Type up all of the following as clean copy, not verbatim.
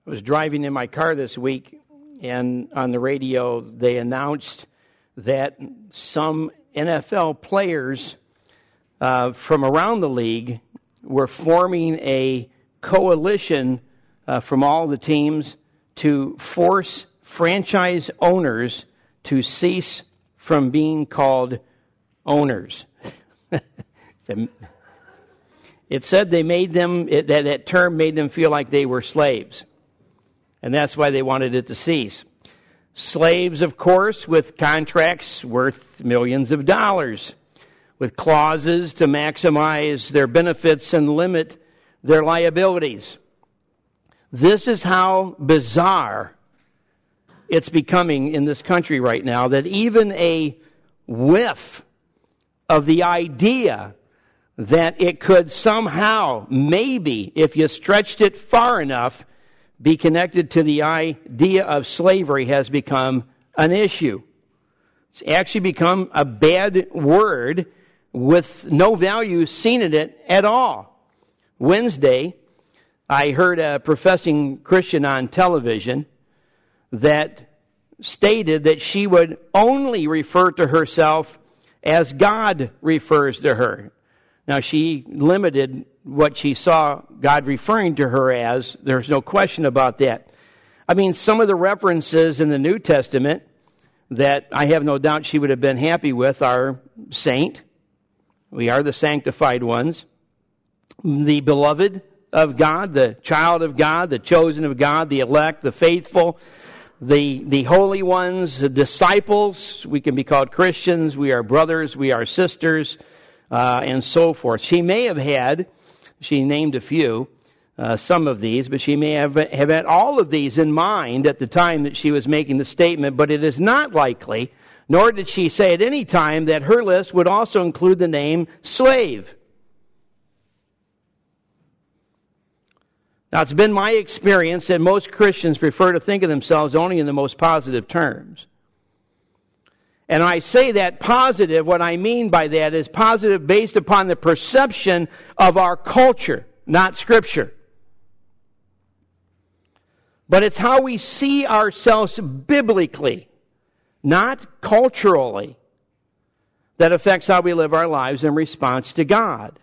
I was driving in my car this week, and on the radio they announced that some NFL players from around the league were forming a coalition from all the teams to force franchise owners to cease from being called owners. It said they made them, that term made them feel like they were slaves. And that's why they wanted it to cease. Slaves, of course, with contracts worth millions of dollars, with clauses to maximize their benefits and limit their liabilities. This is how bizarre it's becoming in this country right now, that even a whiff of the idea that it could somehow, maybe, if you stretched it far enough, be connected to the idea of slavery has become an issue. It's actually become a bad word with no value seen in it at all. Wednesday, I heard a professing Christian on television that stated that she would only refer to herself as God refers to her. Now, she limited what she saw God referring to her as. There's no question about that. I mean, some of the references in the New Testament that I have no doubt she would have been happy with are saint. We are the sanctified ones. The beloved of God, the child of God, the chosen of God, the elect, the faithful, the holy ones, the disciples. We can be called Christians. We are brothers. We are sisters. And so forth. She may have had, she named a few, some of these, but she may have had all of these in mind at the time that she was making the statement, but it is not likely, nor did she say at any time, that her list would also include the name slave. Now, it's been my experience that most Christians prefer to think of themselves only in the most positive terms. And I say that positive, what I mean by that is positive based upon the perception of our culture, not Scripture. But it's how we see ourselves biblically, not culturally, that affects how we live our lives in response to God.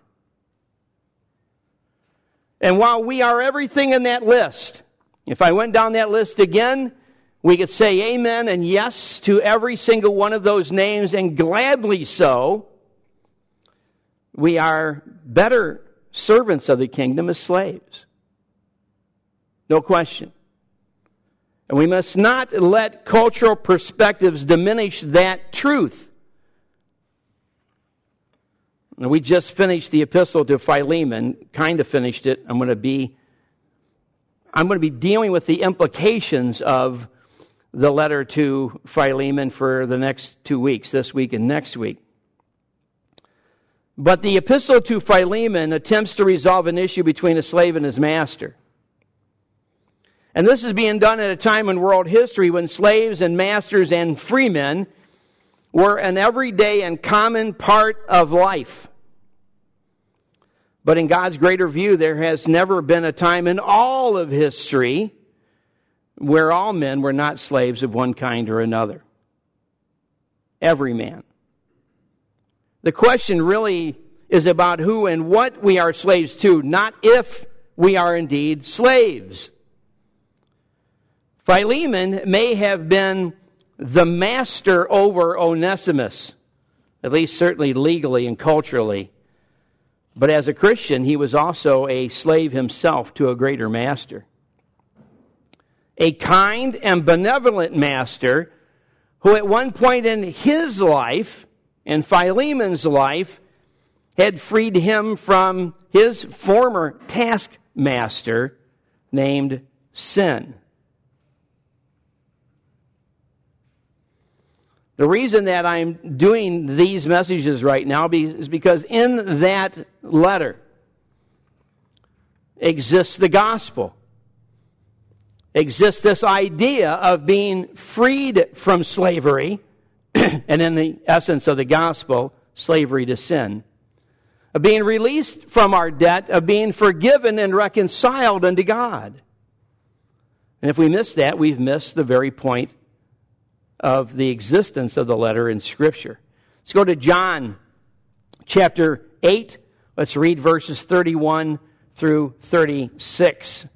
And while we are everything in that list, if I went down that list again, we could say amen and yes to every single one of those names, and gladly so. We are better servants of the kingdom as slaves. No question. And we must not let cultural perspectives diminish that truth. And we just finished the epistle to Philemon, kind of finished it. I'm going to be dealing with the implications of the letter to Philemon for the next 2 weeks, this week and next week. But the epistle to Philemon attempts to resolve an issue between a slave and his master. And this is being done at a time in world history when slaves and masters and freemen were an everyday and common part of life. But in God's greater view, there has never been a time in all of history where all men were not slaves of one kind or another. Every man. The question really is about who and what we are slaves to, not if we are indeed slaves. Philemon may have been the master over Onesimus, at least certainly legally and culturally. But as a Christian, he was also a slave himself to a greater master. A kind and benevolent master who at one point in his life, in Philemon's life, had freed him from his former taskmaster named sin. The reason that I'm doing these messages right now is because in that letter exists the gospel. Exists this idea of being freed from slavery, and in the essence of the gospel, slavery to sin. Of being released from our debt, of being forgiven and reconciled unto God. And if we miss that, we've missed the very point of the existence of the letter in Scripture. Let's go to John chapter 8. Let's read verses 31 through 36.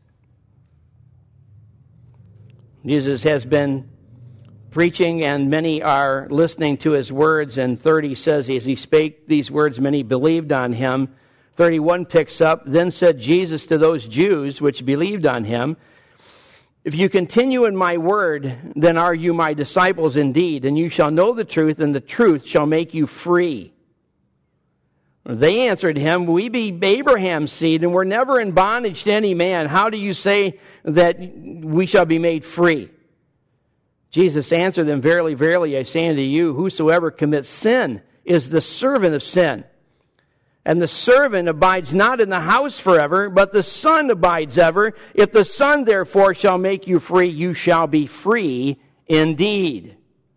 Jesus has been preaching, and many are listening to his words. And 30 says, as he spake these words, many believed on him. 31 picks up, then said Jesus to those Jews which believed on him, if you continue in my word, then are you my disciples indeed, and you shall know the truth, and the truth shall make you free. They answered him, we be Abraham's seed, and we're never in bondage to any man. How do you say that we shall be made free? Jesus answered them, verily, verily, I say unto you, whosoever commits sin is the servant of sin. And the servant abides not in the house forever, but the Son abides ever. If the Son therefore shall make you free, you shall be free indeed.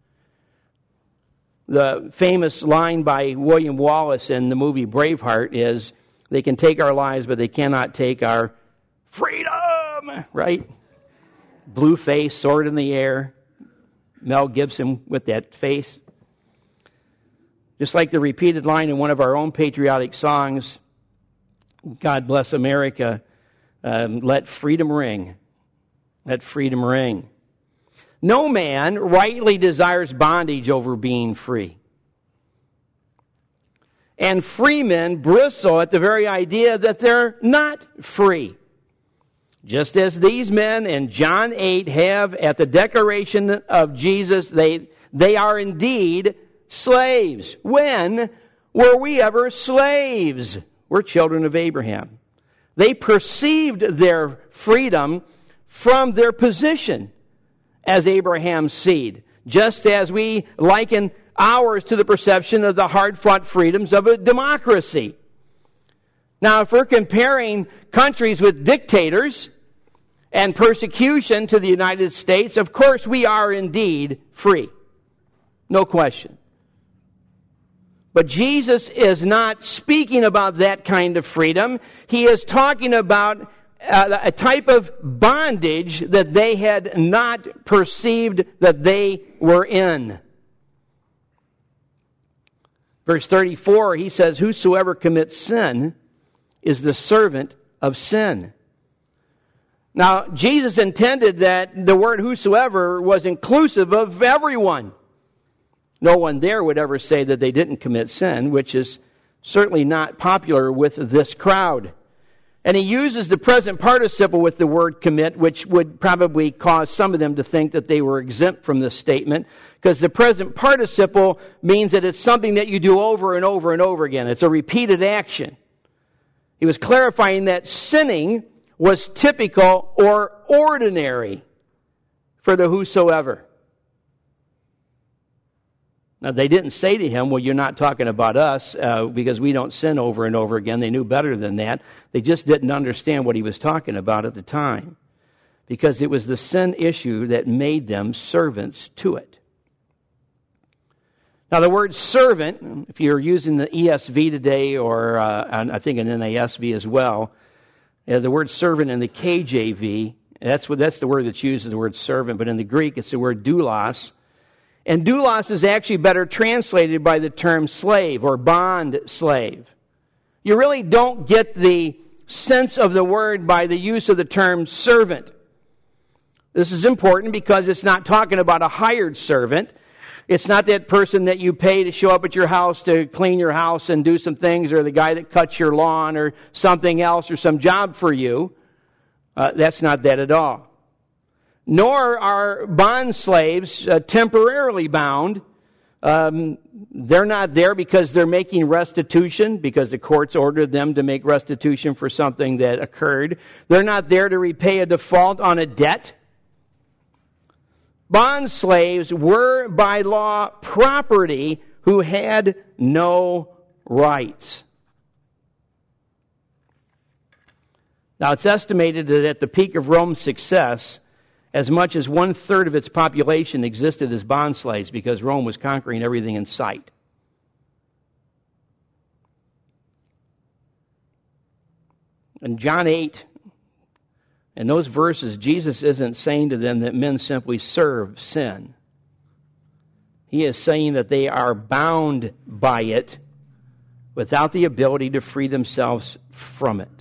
The famous line by William Wallace in the movie Braveheart is, they can take our lives, but they cannot take our freedom, right? Blue face, sword in the air. Mel Gibson with that face. Just like the repeated line in one of our own patriotic songs, God bless America, let freedom ring. Let freedom ring. No man rightly desires bondage over being free. And free men bristle at the very idea that they're not free. Just as these men in John 8 have at the declaration of Jesus, they are indeed slaves. When were we ever slaves? We're children of Abraham. They perceived their freedom from their position as Abraham's seed, just as we liken ours to the perception of the hard-fought freedoms of a democracy. Now, if we're comparing countries with dictators and persecution to the United States, of course we are indeed free. No question. But Jesus is not speaking about that kind of freedom. He is talking about a type of bondage that they had not perceived that they were in. Verse 34, he says, whosoever commits sin is the servant of sin. Now, Jesus intended that the word whosoever was inclusive of everyone. No one there would ever say that they didn't commit sin, which is certainly not popular with this crowd. And he uses the present participle with the word commit, which would probably cause some of them to think that they were exempt from this statement, because the present participle means that it's something that you do over and over and over again. It's a repeated action. He was clarifying that sinning was typical or ordinary for the whosoever. Now, they didn't say to him, well, you're not talking about us because we don't sin over and over again. They knew better than that. They just didn't understand what he was talking about at the time, because it was the sin issue that made them servants to it. Now, the word servant, if you're using the ESV today, or I think an NASV as well, the word servant in the KJV, that's the word that's used as the word servant, but in the Greek it's the word doulos. And doulos is actually better translated by the term slave or bond slave. You really don't get the sense of the word by the use of the term servant. This is important because it's not talking about a hired servant. It's not that person that you pay to show up at your house to clean your house and do some things, or the guy that cuts your lawn or something else or some job for you. That's not that at all. Nor are bond slaves temporarily bound. They're not there because they're making restitution, because the courts ordered them to make restitution for something that occurred. They're not there to repay a default on a debt. Bond slaves were by law property who had no rights. Now, it's estimated that at the peak of Rome's success, as much as 1/3 of its population existed as bond slaves, because Rome was conquering everything in sight. In John 8, In those verses, Jesus isn't saying to them that men simply serve sin. He is saying that they are bound by it without the ability to free themselves from it.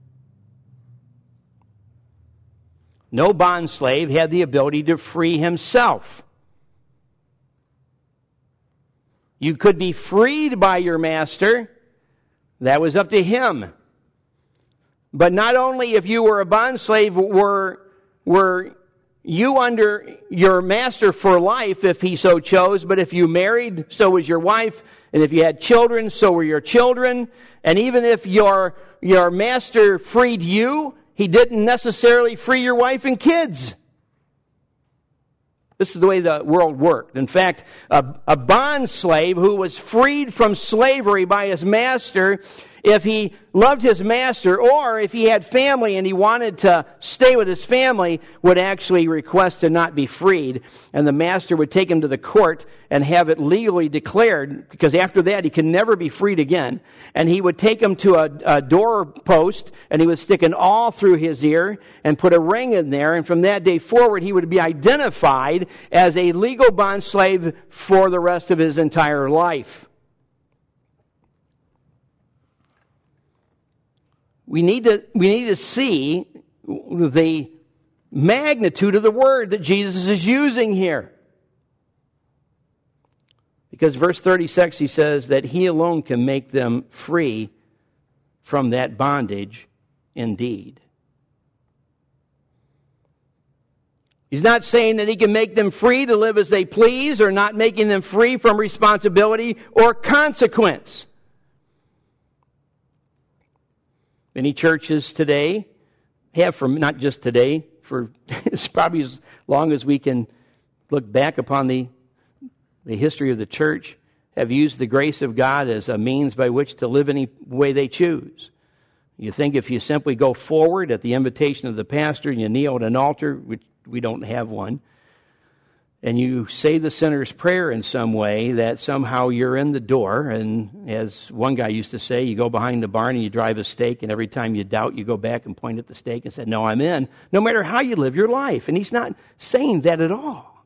No bondslave had the ability to free himself. You could be freed by your master. That was up to him. But not only if you were a bondslave were you under your master for life if he so chose, but if you married, so was your wife, and if you had children, so were your children. And even if your master freed you, he didn't necessarily free your wife and kids. This is the way the world worked. In fact, a bond slave who was freed from slavery by his master, if he loved his master or if he had family and he wanted to stay with his family, would actually request to not be freed. And the master would take him to the court and have it legally declared, because after that he can never be freed again. And he would take him to a doorpost and he would stick an awl through his ear and put a ring in there. And from that day forward he would be identified as a legal bond slave for the rest of his entire life. We need to see the magnitude of the word that Jesus is using here. Because verse 36, he says that he alone can make them free from that bondage indeed. He's not saying that he can make them free to live as they please, or not making them free from responsibility or consequence. Many churches today have, for not just today, for it's probably as long as we can look back upon the history of the church, have used the grace of God as a means by which to live any way they choose. You think if you simply go forward at the invitation of the pastor and you kneel at an altar, which we don't have one, and you say the sinner's prayer in some way, that somehow you're in the door. And as one guy used to say, you go behind the barn and you drive a stake, and every time you doubt, you go back and point at the stake and say, no, I'm in, no matter how you live your life. And he's not saying that at all.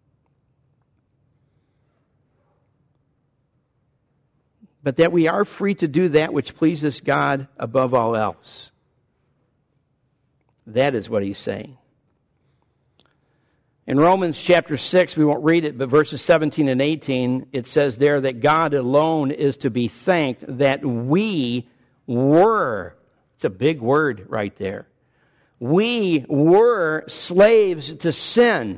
But that we are free to do that which pleases God above all else. That is what he's saying. In Romans chapter 6, we won't read it, but verses 17 and 18, it says there that God alone is to be thanked that we were, it's a big word right there, we were slaves to sin.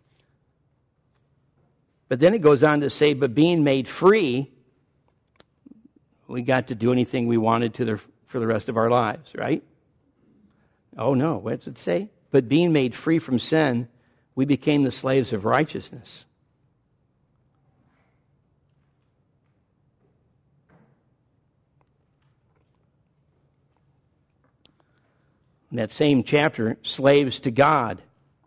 But then it goes on to say, but being made free, we got to do anything we wanted for the rest of our lives, right? Oh no, what does it say? But being made free from sin, we became the slaves of righteousness. In that same chapter, slaves to God,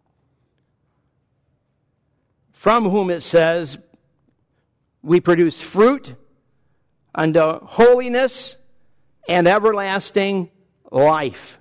from whom it says, we produce fruit unto holiness and everlasting life.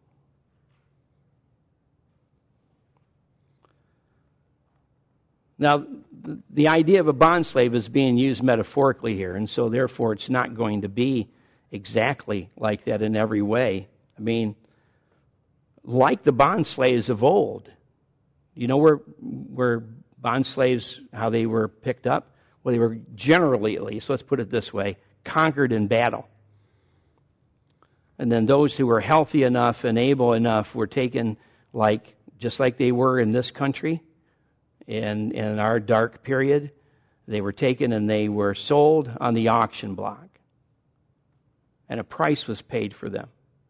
Now, the idea of a bondslave is being used metaphorically here, and so therefore it's not going to be exactly like that in every way. I mean, like the bondslaves of old. You know where bondslaves, how they were picked up? Well, they were generally, at least, let's put it this way, conquered in battle. And then those who were healthy enough and able enough were taken just like they were in this country. In our dark period, they were taken and they were sold on the auction block. And a price was paid for them.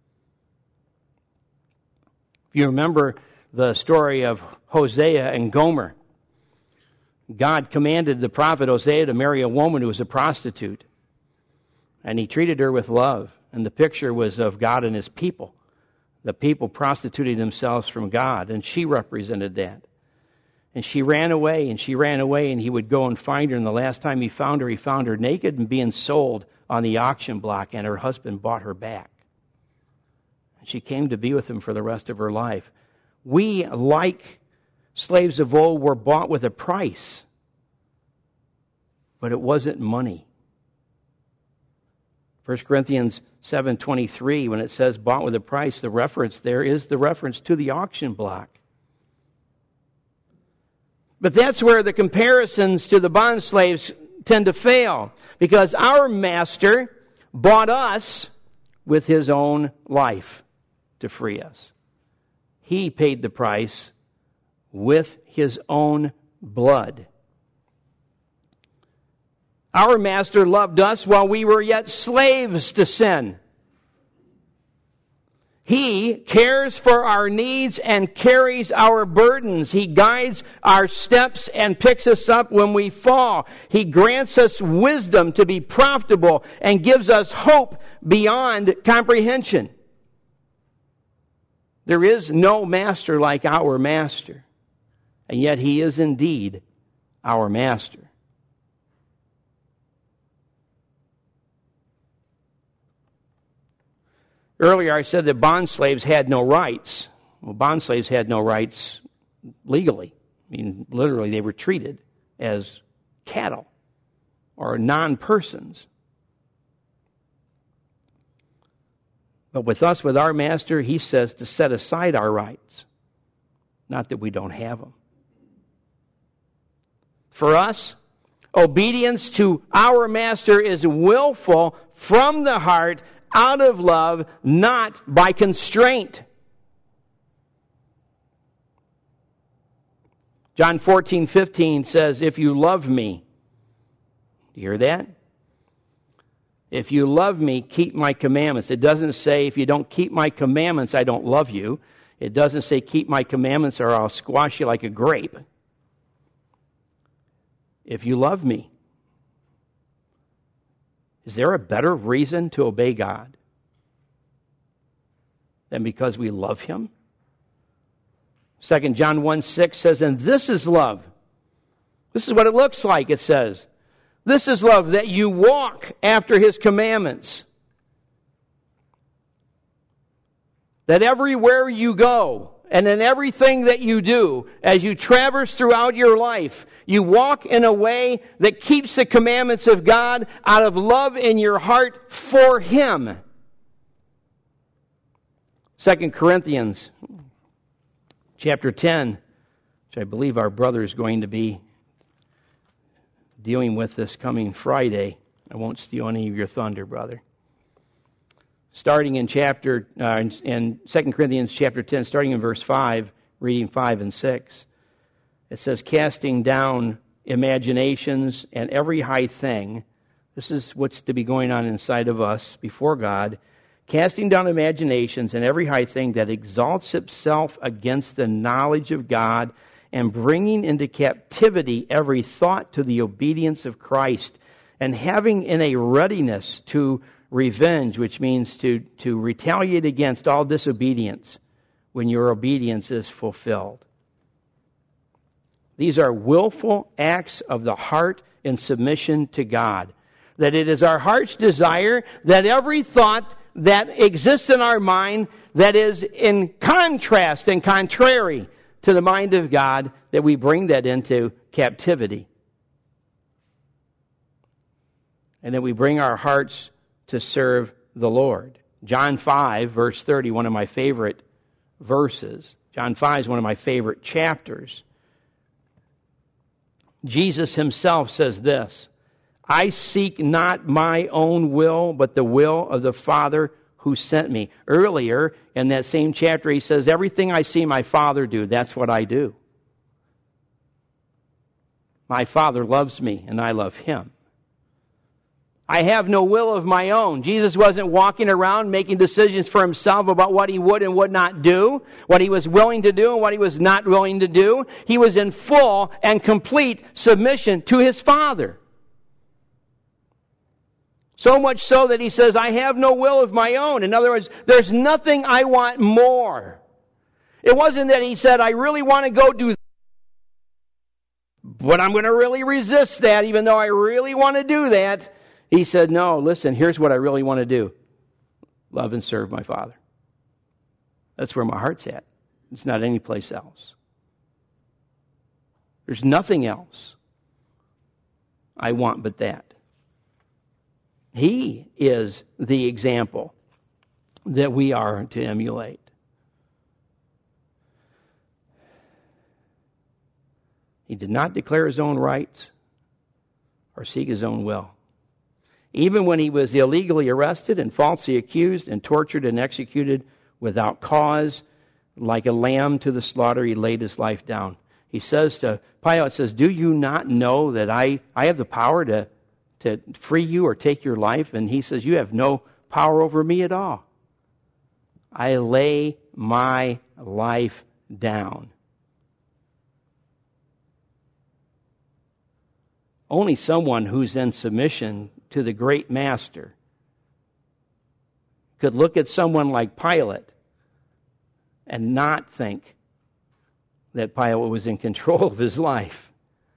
If you remember the story of Hosea and Gomer, God commanded the prophet Hosea to marry a woman who was a prostitute. And he treated her with love. And the picture was of God and his people. The people prostituting themselves from God. And she represented that. And she ran away, and he would go and find her. And the last time he found her naked and being sold on the auction block, and her husband bought her back. She came to be with him for the rest of her life. We, like slaves of old, were bought with a price. But it wasn't money. 1 Corinthians 7:23, when it says bought with a price, the reference there is the reference to the auction block. But that's where the comparisons to the bond slaves tend to fail, because our master bought us with his own life to free us. He paid the price with his own blood. Our master loved us while we were yet slaves to sin. He cares for our needs and carries our burdens. He guides our steps and picks us up when we fall. He grants us wisdom to be profitable and gives us hope beyond comprehension. There is no master like our master, and yet he is indeed our master. Earlier I said that bond slaves had no rights. Well, bond slaves had no rights legally. I mean, literally, they were treated as cattle or non-persons. But with us, with our master, he says to set aside our rights. Not that we don't have them. For us, obedience to our master is willful from the heart, out of love, not by constraint. John 14:15 says, if you love me, do you hear that? If you love me, keep my commandments. It doesn't say, if you don't keep my commandments, I don't love you. It doesn't say, keep my commandments or I'll squash you like a grape. If you love me. Is there a better reason to obey God than because we love him? 2 John 1:6 says, and this is love. This is what it looks like, it says. This is love, that you walk after his commandments. That everywhere you go, and in everything that you do, as you traverse throughout your life, you walk in a way that keeps the commandments of God out of love in your heart for him. 2 Corinthians chapter 10, which I believe our brother is going to be dealing with this coming Friday. I won't steal any of your thunder, brother. Starting in 2 Corinthians chapter 10, starting in verse 5, reading 5 and 6. It says, casting down imaginations and every high thing. This is what's to be going on inside of us before God. Casting down imaginations and every high thing that exalts itself against the knowledge of God, and bringing into captivity every thought to the obedience of Christ, and having in a readiness to revenge, which means to retaliate against all disobedience when your obedience is fulfilled. These are willful acts of the heart in submission to God. That it is our heart's desire that every thought that exists in our mind that is in contrast and contrary to the mind of God, that we bring that into captivity. And that we bring our hearts to serve the Lord. John 5, verse 30, one of my favorite verses. John 5 is one of my favorite chapters. Jesus himself says this, I seek not my own will, but the will of the Father who sent me. Earlier in that same chapter, he says, everything I see my Father do, that's what I do. My Father loves me, and I love him. I have no will of my own. Jesus wasn't walking around making decisions for himself about what he would and would not do, what he was willing to do and what he was not willing to do. He was in full and complete submission to his Father. So much so that he says, I have no will of my own. In other words, there's nothing I want more. It wasn't that he said, I really want to go do that, but I'm going to really resist that, even though I really want to do that. He said, no, listen, here's what I really want to do. Love and serve my Father. That's where my heart's at. It's not any place else. There's nothing else I want but that. He is the example that we are to emulate. He did not declare his own rights or seek his own will. Even when he was illegally arrested and falsely accused and tortured and executed without cause, like a lamb to the slaughter, he laid his life down. He says to Pilate, says, do you not know that I have the power to free you or take your life? And he says, you have no power over me at all. I lay my life down. Only someone who's in submission to the great master could look at someone like Pilate and not think that Pilate was in control of his life.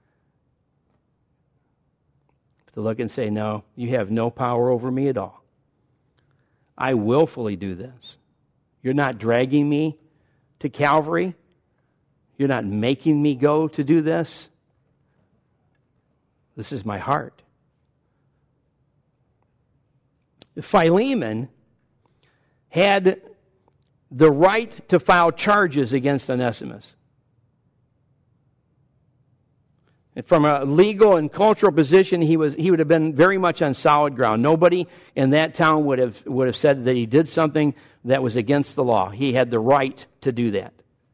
To look and say, no, you have no power over me at all. I willfully do this. You're not dragging me to Calvary. You're not making me go to do this. This is my heart. Philemon had the right to file charges against Onesimus. And from a legal and cultural position, he would have been very much on solid ground. Nobody in that town would have said that he did something that was against the law. He had the right to do that.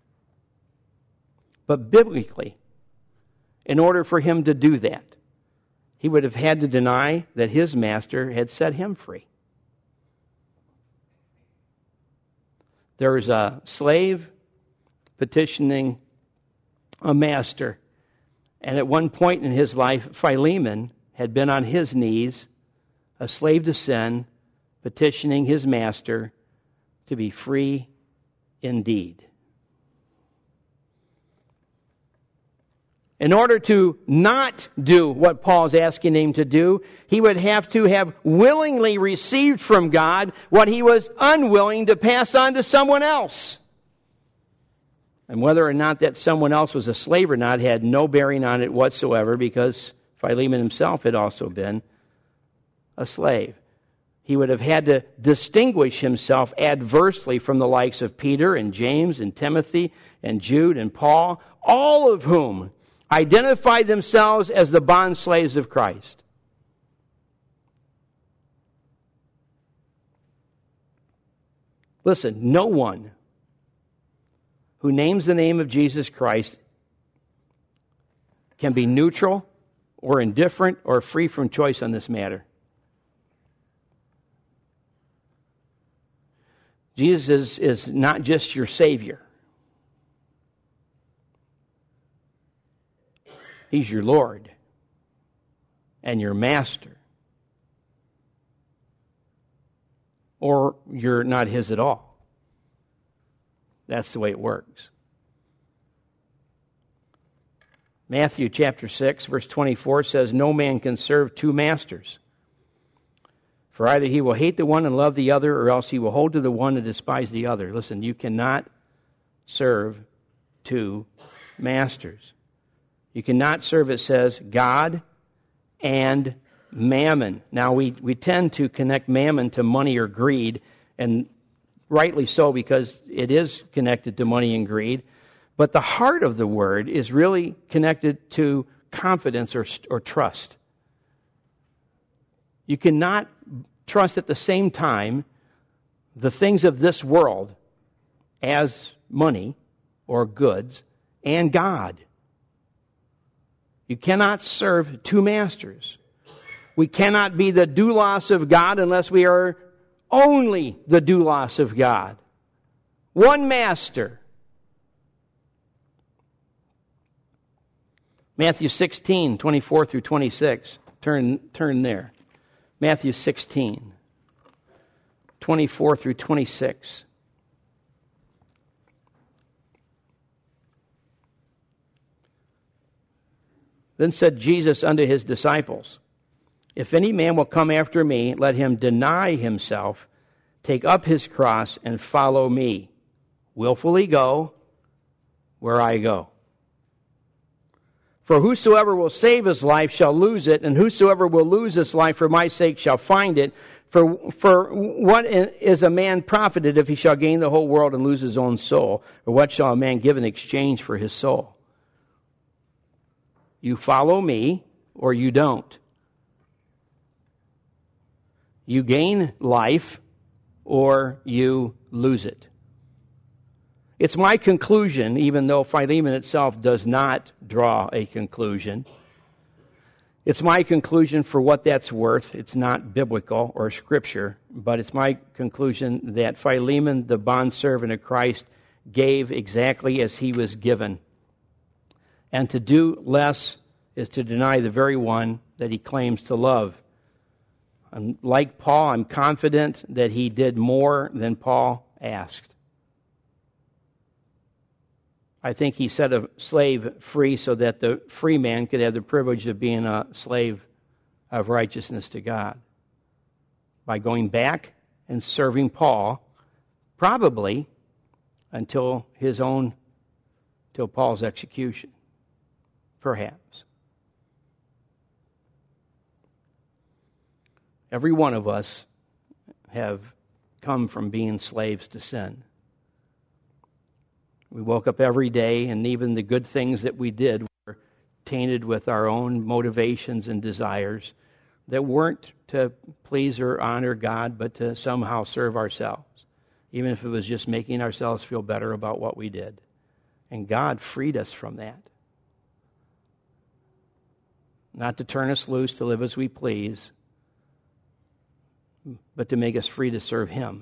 But biblically, in order for him to do that, he would have had to deny that his master had set him free. There was a slave petitioning a master. And at one point in his life, Philemon had been on his knees, a slave to sin, petitioning his master to be free indeed. In order to not do what Paul's asking him to do, he would have to have willingly received from God what he was unwilling to pass on to someone else. And whether or not that someone else was a slave or not had no bearing on it whatsoever, because Philemon himself had also been a slave. He would have had to distinguish himself adversely from the likes of Peter and James and Timothy and Jude and Paul, all of whom identified themselves as the bond slaves of Christ. Listen, no one who names the name of Jesus Christ can be neutral or indifferent or free from choice on this matter. Jesus is not just your Savior. He's your Lord and your Master. Or you're not His at all. That's the way it works. Matthew chapter 6, verse 24 says, no man can serve two masters. For either he will hate the one and love the other, or else he will hold to the one and despise the other. Listen, you cannot serve two masters. You cannot serve, it says, God and mammon. Now, we tend to connect mammon to money or greed, and rightly so, because it is connected to money and greed. But the heart of the word is really connected to confidence or trust. You cannot trust at the same time the things of this world as money or goods and God. You cannot serve two masters. We cannot be the doulos of God unless we are only the doulos of God. One master. Matthew 16, 24 through 26. Turn there. Matthew 16, 24 through 26. Then said Jesus unto his disciples, if any man will come after me, let him deny himself, take up his cross, and follow me. willfully go where I go. For whosoever will save his life shall lose it, and whosoever will lose his life for my sake shall find it. For what is a man profited if he shall gain the whole world and lose his own soul? Or what shall a man give in exchange for his soul? You follow me, or you don't. You gain life, or you lose it. It's my conclusion, even though Philemon itself does not draw a conclusion. It's my conclusion for what that's worth. It's not biblical or scripture, but it's my conclusion that Philemon, the bondservant of Christ, gave exactly as he was given. And to do less is to deny the very one that he claims to love. And like Paul, I'm confident that he did more than Paul asked. I think he set a slave free so that the free man could have the privilege of being a slave of righteousness to God. By going back and serving Paul, probably until Paul's execution. Perhaps. Every one of us have come from being slaves to sin. We woke up every day, and even the good things that we did were tainted with our own motivations and desires that weren't to please or honor God, but to somehow serve ourselves, even if it was just making ourselves feel better about what we did. And God freed us from that. Not to turn us loose to live as we please, but to make us free to serve Him.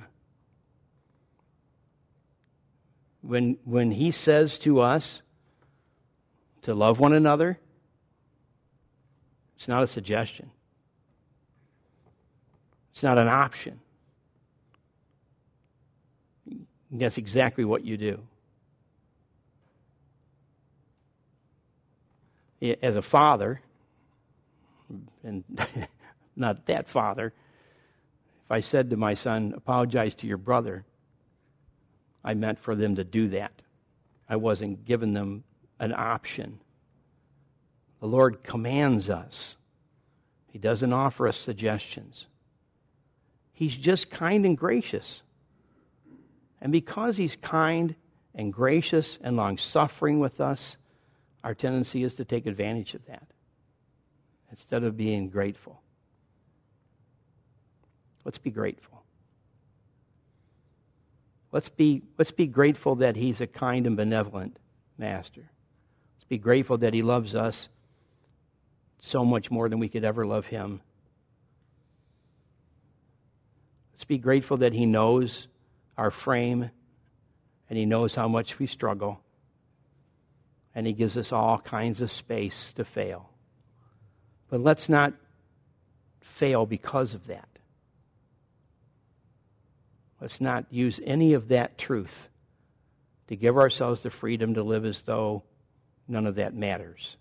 When He says to us to love one another, it's not a suggestion. It's not an option. That's exactly what you do. As a father, and not that father, if I said to my son, apologize to your brother, I meant for them to do that. I wasn't giving them an option. The Lord commands us. He doesn't offer us suggestions. He's just kind and gracious. And because He's kind and gracious and long-suffering with us, our tendency is to take advantage of that instead of being grateful. Let's be grateful. Let's be grateful that He's a kind and benevolent Master. Let's be grateful that He loves us so much more than we could ever love Him. Let's be grateful that He knows our frame and He knows how much we struggle. And He gives us all kinds of space to fail. But let's not fail because of that. Let's not use any of that truth to give ourselves the freedom to live as though none of that matters.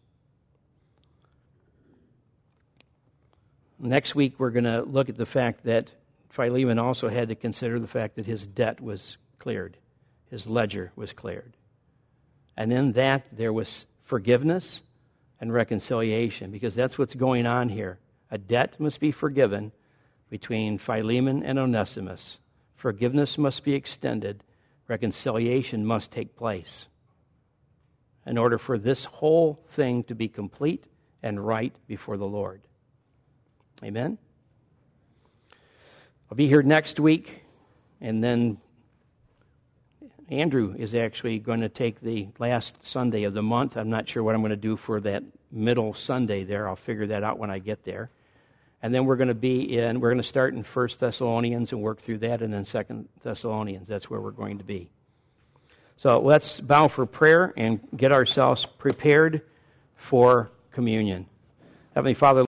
Next week, we're going to look at the fact that Philemon also had to consider the fact that his debt was cleared. His ledger was cleared. And in that, there was forgiveness and reconciliation, because that's what's going on here. A debt must be forgiven between Philemon and Onesimus. Forgiveness must be extended. Reconciliation must take place in order for this whole thing to be complete and right before the Lord. Amen? I'll be here next week, and then Andrew is actually going to take the last Sunday of the month. I'm not sure what I'm going to do for that middle Sunday there. I'll figure that out when I get there. And then we're going to start in 1 Thessalonians and work through that, and then 2 Thessalonians. That's where we're going to be. So let's bow for prayer and get ourselves prepared for communion. Heavenly Father,